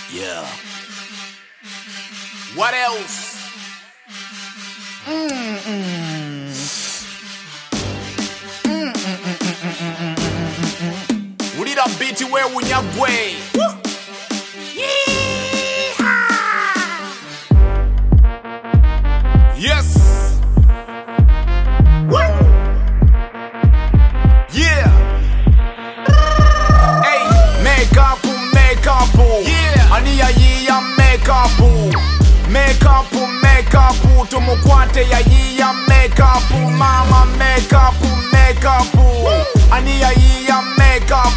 Yeah. What else? Ulira biti we unyagwe. Yes. Yeah. Hey, make up. Yeah. Aniya yiya make up. Tumukwate ya yiya make up. Mama make up. Aniya yiya make up.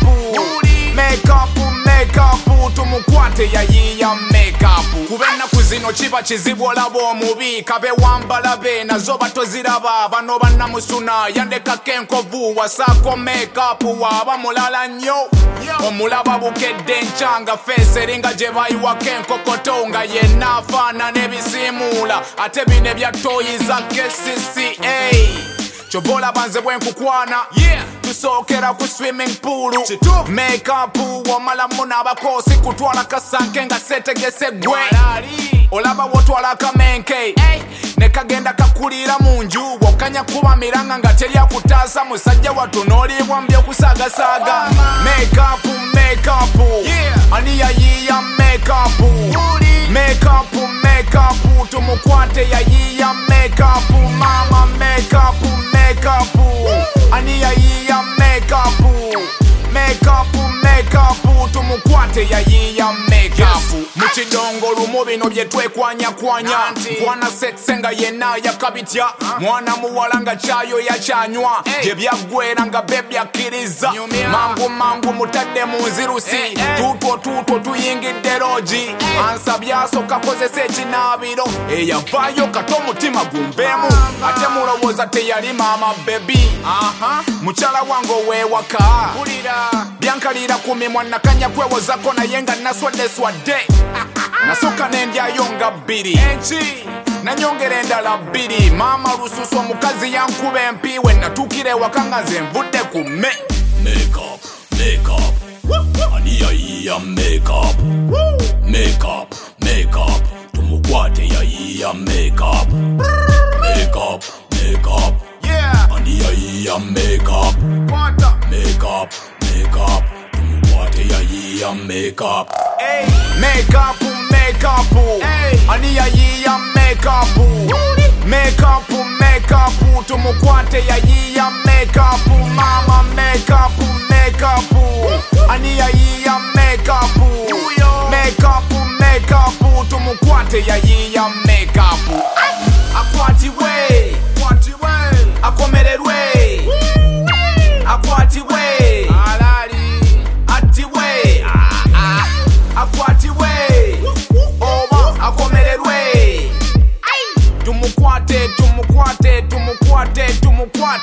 Tumukwate ya yiya make up. Kubena kuzino chiba chizibu olaba omubi. Kabe wambala be nazo batoziraba. Bano banamusuna yandeka kenkovu. Wasako make up waba mulala nyo. Omulaba bukedde nchanga face eringa gye bayiwa kenkokoto nga yenna afaana n'ebisimula ate bino ebyatoyiza KCCA kyobola banze bwenkukwana tusookera ku swimming pool make up wamalamu n'abakoosi kutwala kasanke nga seetegese gwe olaba wotwala akamenke ne kagenda kakulira mu nju bwokanya kuba miranga nga teryakutaasa musajja wattu n'oliibwa mu byokusaagasaaga make up. Aniya yiya make up. Tumukwate ya yiya make up. Mama make up. Aniya yiya make up. Tumukwate ya yiya make up. Muchidongo lumu bino bye twekwanya mwana sexe nga yenna yakabitya mwana muwala nga kyayo yakyanywa gye byaggwera nga bebi akkiriza mangu mutadde mu nzirusi tutwo tuyingidde rogi ansabye asooka kozesa ekinaabiro eyavaayo kati omutima gumbeemu ate mulowooza teyali maama bebi mukyala wange oweewaka byankalira ku mimwa nakanya kwewozako naye nga naswadde nasooka n'endyayo nga 2 nanyongera endala 2 maama lususu omukazi yankuba empiiwe natuukira ewaka nga nze nvudde ku make up. Aniya yiya make up. Tumukwate ya yiya make up. Aniya yiya make up. Tumukwate ya yiya make up. Make up. Aniya yiya make up. Tumukwate ya yiya make up. Mama make up. Aniya yiya make up. Tumukwate ya yiya make up. Akwatiwe akomererwe akwatiwe atiwe akwatiwe oba akomererwe tumukwate